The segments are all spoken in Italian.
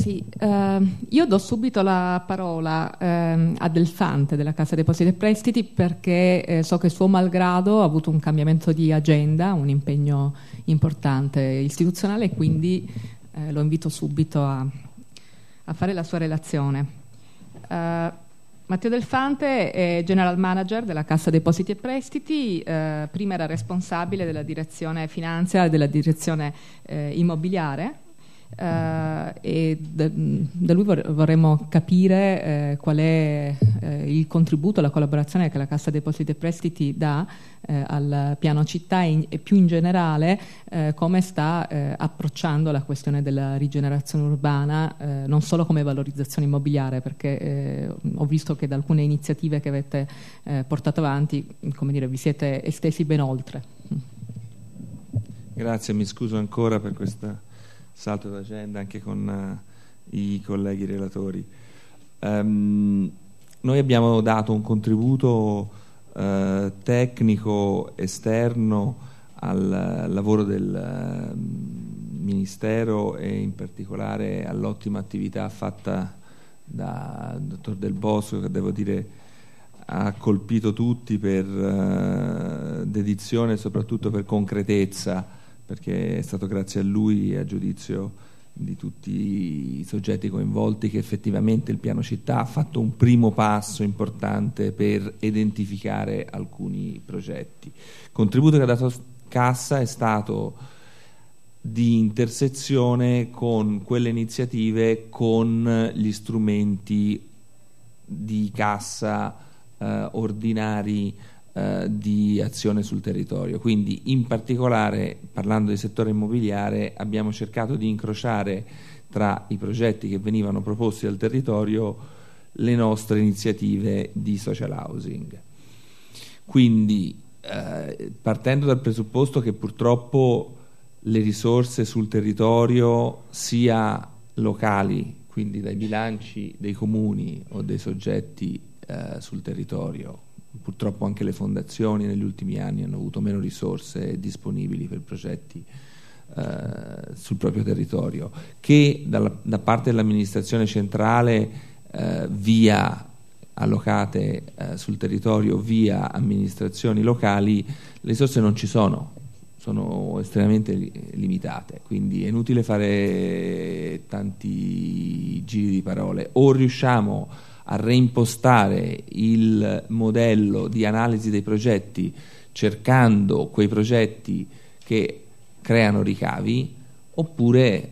Sì, io do subito la parola a Delfante della Cassa Depositi e Prestiti perché so che suo malgrado ha avuto un cambiamento di agenda, un impegno importante istituzionale, e quindi lo invito subito a fare la sua relazione. Matteo Delfante è General Manager della Cassa Depositi e Prestiti, prima era responsabile della direzione finanza e della direzione immobiliare. E da lui vorremmo capire qual è il contributo, la collaborazione che la Cassa Depositi e Prestiti dà al piano città e più in generale come sta approcciando la questione della rigenerazione urbana, non solo come valorizzazione immobiliare, perché ho visto che da alcune iniziative che avete portato avanti, come dire, vi siete estesi ben oltre. Grazie, mi scuso ancora per questa salto d'agenda anche con i colleghi relatori. Noi abbiamo dato un contributo tecnico esterno al lavoro del Ministero e in particolare all'ottima attività fatta dal dottor Del Bosco, che devo dire ha colpito tutti per dedizione e soprattutto per concretezza, perché è stato grazie a lui, a giudizio di tutti i soggetti coinvolti, che effettivamente il piano città ha fatto un primo passo importante per identificare alcuni progetti. Il contributo che ha dato Cassa è stato di intersezione con quelle iniziative, con gli strumenti di cassa ordinari di azione sul territorio. Quindi in particolare, parlando del settore immobiliare, abbiamo cercato di incrociare tra i progetti che venivano proposti dal territorio le nostre iniziative di social housing. Quindi partendo dal presupposto che purtroppo le risorse sul territorio, sia locali, quindi dai bilanci dei comuni o dei soggetti sul territorio, purtroppo anche le fondazioni negli ultimi anni hanno avuto meno risorse disponibili per progetti sul proprio territorio, che da parte dell'amministrazione centrale via allocate sul territorio via amministrazioni locali, le risorse non ci sono estremamente limitate, quindi è inutile fare tanti giri di parole. O riusciamo a reimpostare il modello di analisi dei progetti cercando quei progetti che creano ricavi, oppure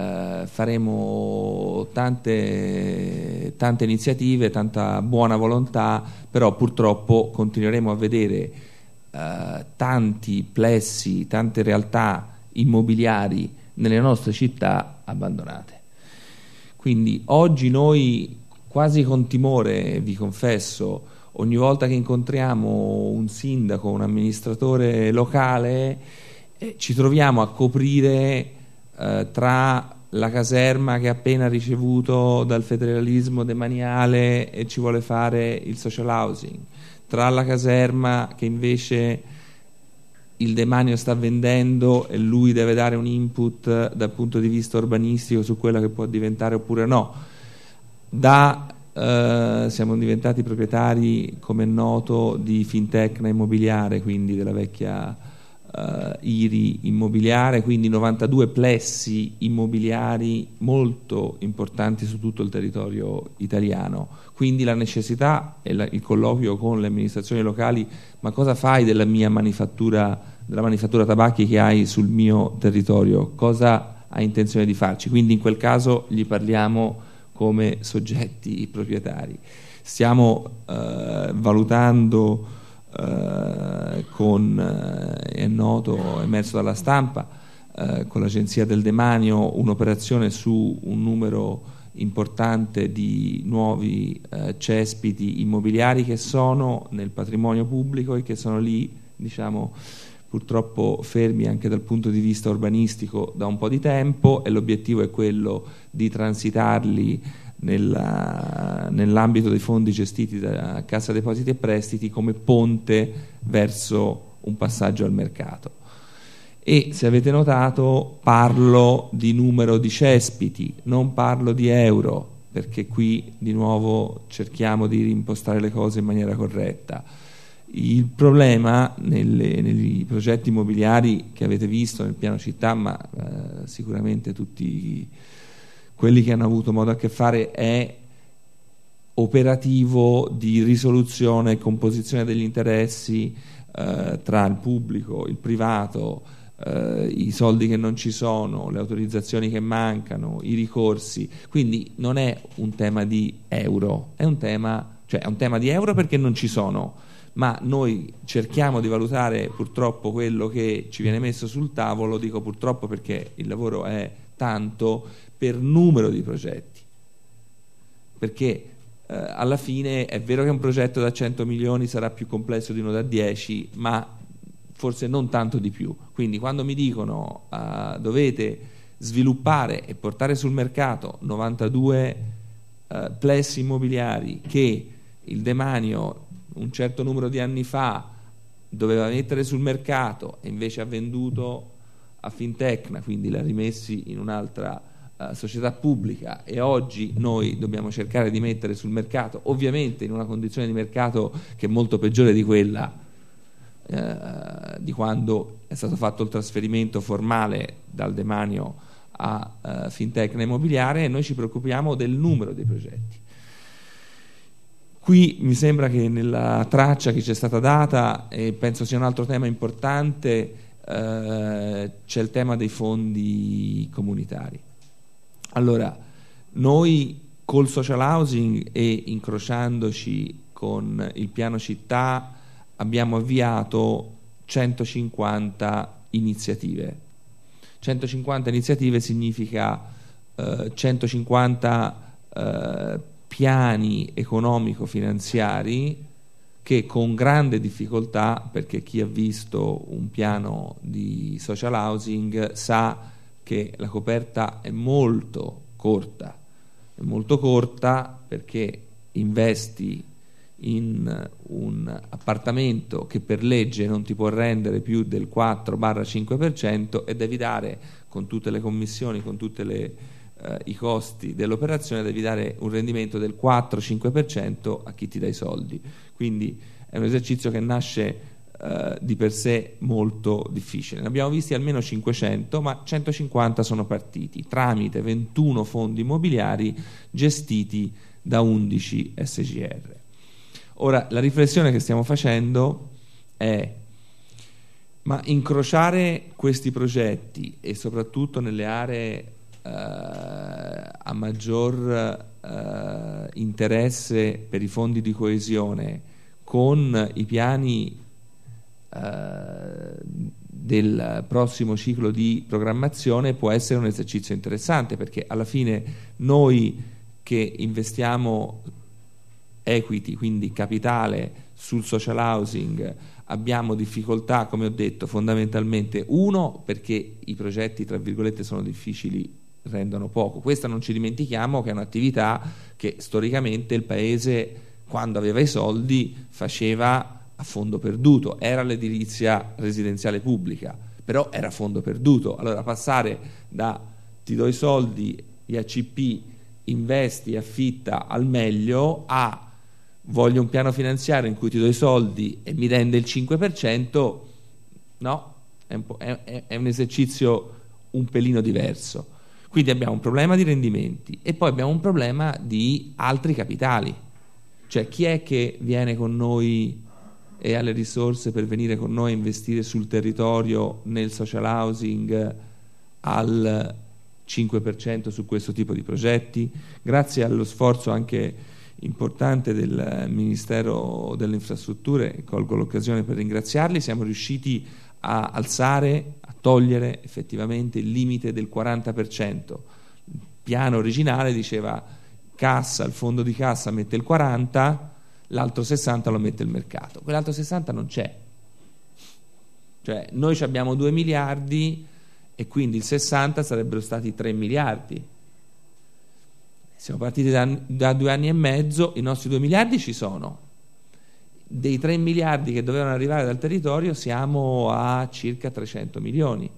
faremo tante iniziative, tanta buona volontà, però purtroppo continueremo a vedere tanti plessi, tante realtà immobiliari nelle nostre città abbandonate. Quindi oggi noi, quasi con timore, vi confesso, ogni volta che incontriamo un sindaco, un amministratore locale, ci troviamo a coprire tra la caserma che ha appena ricevuto dal federalismo demaniale e ci vuole fare il social housing, tra la caserma che invece il demanio sta vendendo e lui deve dare un input dal punto di vista urbanistico su quella che può diventare oppure no. Siamo diventati proprietari, come è noto, di Fintecna Immobiliare, quindi della vecchia IRI Immobiliare, quindi 92 plessi immobiliari molto importanti su tutto il territorio italiano. Quindi la necessità e il colloquio con le amministrazioni locali: ma cosa fai della manifattura tabacchi che hai sul mio territorio? Cosa hai intenzione di farci? Quindi in quel caso gli parliamo come soggetti proprietari. Stiamo valutando è noto, emerso dalla stampa, con l'Agenzia del Demanio, un'operazione su un numero importante di nuovi cespiti immobiliari che sono nel patrimonio pubblico e che sono lì, diciamo, purtroppo fermi anche dal punto di vista urbanistico da un po' di tempo, e l'obiettivo è quello di transitarli nell'ambito dei fondi gestiti da Cassa Depositi e Prestiti come ponte verso un passaggio al mercato. E se avete notato parlo di numero di cespiti, non parlo di euro, perché qui di nuovo cerchiamo di impostare le cose in maniera corretta. Il problema nei progetti immobiliari che avete visto nel piano città, ma sicuramente tutti quelli che hanno avuto modo a che fare, è operativo di risoluzione e composizione degli interessi tra il pubblico, il privato, i soldi che non ci sono, le autorizzazioni che mancano, i ricorsi. Quindi non è un tema di euro, è un tema di euro perché non ci sono, ma noi cerchiamo di valutare purtroppo quello che ci viene messo sul tavolo. Dico purtroppo perché il lavoro è tanto, per numero di progetti, perché alla fine è vero che un progetto da 100 milioni sarà più complesso di uno da 10, ma forse non tanto di più. Quindi quando mi dicono dovete sviluppare e portare sul mercato 92 plessi immobiliari che il demanio un certo numero di anni fa doveva mettere sul mercato e invece ha venduto a Fintecna, quindi l'ha rimessi in un'altra società pubblica, e oggi noi dobbiamo cercare di mettere sul mercato, ovviamente in una condizione di mercato che è molto peggiore di quella di quando è stato fatto il trasferimento formale dal demanio a Fintecna Immobiliare, e noi ci preoccupiamo del numero dei progetti. Qui mi sembra che nella traccia che ci è stata data, e penso sia un altro tema importante, c'è il tema dei fondi comunitari. Allora, noi col social housing e incrociandoci con il piano città abbiamo avviato 150 iniziative. 150 iniziative significa 150 piani economico-finanziari che con grande difficoltà, perché chi ha visto un piano di social housing sa che la coperta è molto corta perché investi in un appartamento che per legge non ti può rendere più del 4-5% e devi dare, con tutte le commissioni, con tutti i costi dell'operazione, devi dare un rendimento del 4-5% a chi ti dà i soldi. Quindi è un esercizio che nasce di per sé molto difficile. Ne abbiamo visti almeno 500, ma 150 sono partiti tramite 21 fondi immobiliari gestiti da 11 SGR. Ora, la riflessione che stiamo facendo è: ma incrociare questi progetti, e soprattutto nelle aree a maggior interesse per i fondi di coesione, con i piani del prossimo ciclo di programmazione, può essere un esercizio interessante, perché alla fine noi che investiamo equity, quindi capitale, sul social housing, abbiamo difficoltà, come ho detto, fondamentalmente uno perché i progetti tra virgolette sono difficili, rendono poco. Questa non ci dimentichiamo che è un'attività che storicamente il paese, quando aveva i soldi, faceva a fondo perduto. Era l'edilizia residenziale pubblica, però era a fondo perduto. Allora passare da ti do i soldi, IACP, investi, affitta al meglio, a voglio un piano finanziario in cui ti do i soldi e mi rende il 5%, no, è un esercizio un pelino diverso. Quindi abbiamo un problema di rendimenti e poi abbiamo un problema di altri capitali. Cioè, chi è che viene con noi e ha le risorse per venire con noi a investire sul territorio nel social housing al 5% su questo tipo di progetti? Grazie allo sforzo anche importante del Ministero delle Infrastrutture, colgo l'occasione per ringraziarli, siamo riusciti a alzare, a togliere effettivamente il limite del 40%. Il piano originale diceva cassa, il fondo di cassa mette il 40%, l'altro 60% lo mette il mercato. Quell'altro 60% non c'è. Cioè noi abbiamo 2 miliardi e quindi il 60% sarebbero stati 3 miliardi. Siamo partiti da 2 anni e mezzo, i nostri 2 miliardi ci sono. dei 3 miliardi che dovevano arrivare dal territorio siamo a circa 300 milioni.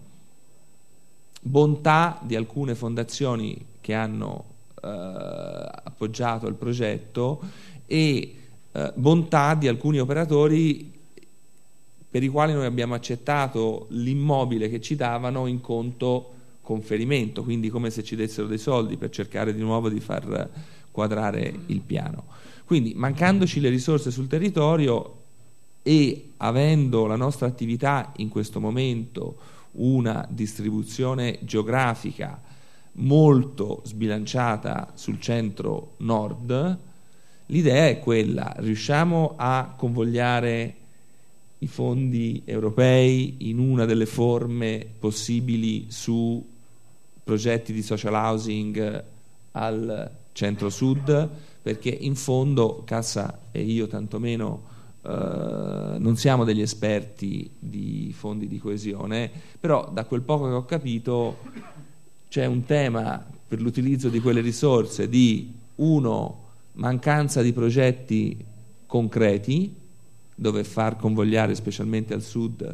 Bontà di alcune fondazioni che hanno appoggiato il progetto e bontà di alcuni operatori per i quali noi abbiamo accettato l'immobile che ci davano in conto conferimento, quindi come se ci dessero dei soldi per cercare di nuovo di far quadrare il piano. Quindi, mancandoci le risorse sul territorio e avendo la nostra attività in questo momento una distribuzione geografica molto sbilanciata sul centro-nord, l'idea è quella: riusciamo a convogliare i fondi europei in una delle forme possibili su progetti di social housing al centro-sud, perché in fondo Cassa e io tantomeno non siamo degli esperti di fondi di coesione, però da quel poco che ho capito c'è un tema per l'utilizzo di quelle risorse di mancanza di progetti concreti dove far convogliare specialmente al sud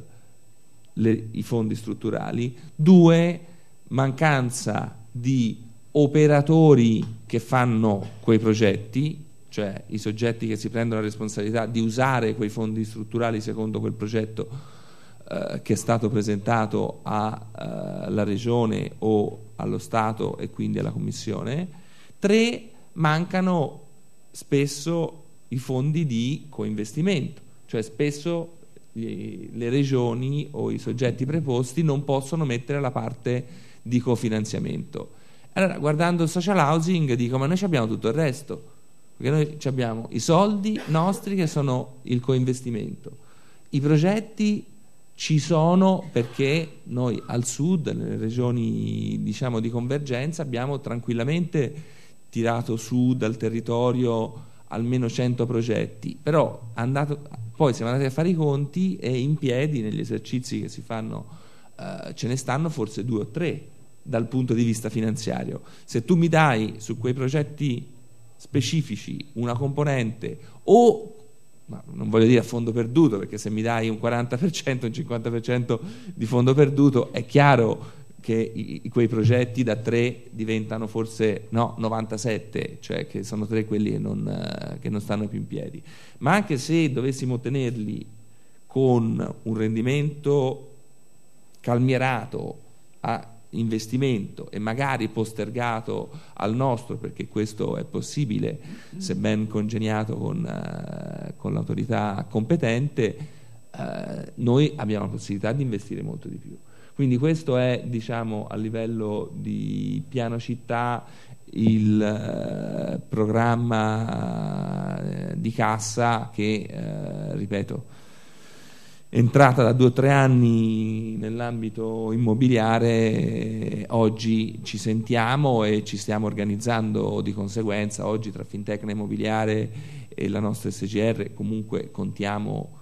i fondi strutturali, 2, mancanza di operatori che fanno quei progetti, cioè i soggetti che si prendono la responsabilità di usare quei fondi strutturali secondo quel progetto che è stato presentato alla Regione o allo Stato e quindi alla Commissione. 3, mancano spesso i fondi di coinvestimento, cioè spesso le regioni o i soggetti preposti non possono mettere la parte di cofinanziamento. Allora, guardando il social housing, dico: ma noi abbiamo tutto il resto, perché noi abbiamo i soldi nostri che sono il coinvestimento, i progetti ci sono perché noi al sud, nelle regioni diciamo di convergenza, abbiamo tranquillamente tirato su dal territorio almeno 100 progetti, però poi siamo andati a fare i conti e in piedi negli esercizi che si fanno ce ne stanno forse 2 o 3 dal punto di vista finanziario. Se tu mi dai su quei progetti specifici una componente ma non voglio dire a fondo perduto, perché se mi dai un 40%, un 50% di fondo perduto è chiaro che quei progetti da 3 diventano forse 97, cioè che sono 3 quelli che non stanno più in piedi. Ma anche se dovessimo tenerli con un rendimento calmierato a investimento e magari postergato al nostro, perché questo è possibile se ben congegnato con l'autorità competente, noi abbiamo la possibilità di investire molto di più. Quindi questo è, diciamo, a livello di piano città il programma di Cassa che, ripeto, entrata da 2 o 3 anni nell'ambito immobiliare, oggi ci sentiamo e ci stiamo organizzando di conseguenza. Oggi tra Fintecna Immobiliare e la nostra SGR comunque contiamo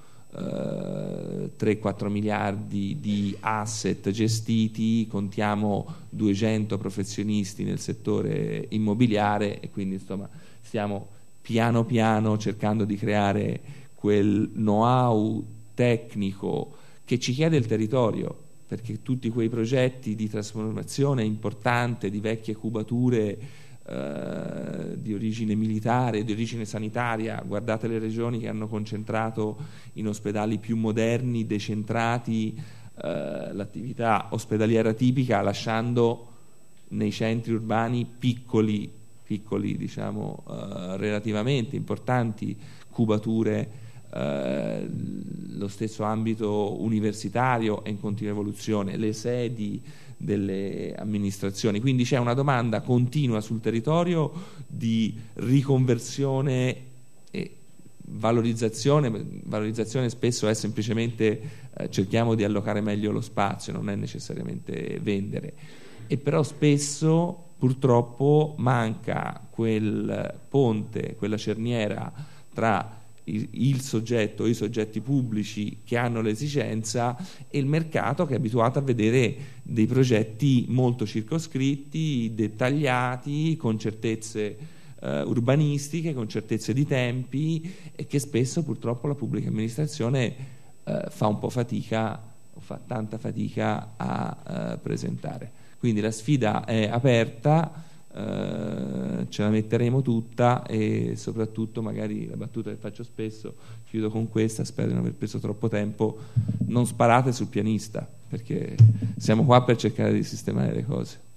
3-4 miliardi di asset gestiti, contiamo 200 professionisti nel settore immobiliare e quindi insomma stiamo piano piano cercando di creare quel know-how tecnico che ci chiede il territorio, perché tutti quei progetti di trasformazione importante di vecchie cubature di origine militare, di origine sanitaria, guardate le regioni che hanno concentrato in ospedali più moderni, decentrati, l'attività ospedaliera tipica, lasciando nei centri urbani piccoli diciamo relativamente importanti cubature. Lo stesso ambito universitario è in continua evoluzione, le sedi delle amministrazioni, quindi c'è una domanda continua sul territorio di riconversione e valorizzazione spesso è semplicemente cerchiamo di allocare meglio lo spazio, non è necessariamente vendere, e però spesso purtroppo manca quel ponte, quella cerniera tra il soggetto, i soggetti pubblici che hanno l'esigenza e il mercato che è abituato a vedere dei progetti molto circoscritti, dettagliati, con certezze urbanistiche, con certezze di tempi, e che spesso purtroppo la pubblica amministrazione fa un po' fatica, o fa tanta fatica a presentare. Quindi la sfida è aperta, ce la metteremo tutta, e soprattutto, magari la battuta che faccio spesso, chiudo con questa, spero di non aver preso troppo tempo: non sparate sul pianista, perché siamo qua per cercare di sistemare le cose.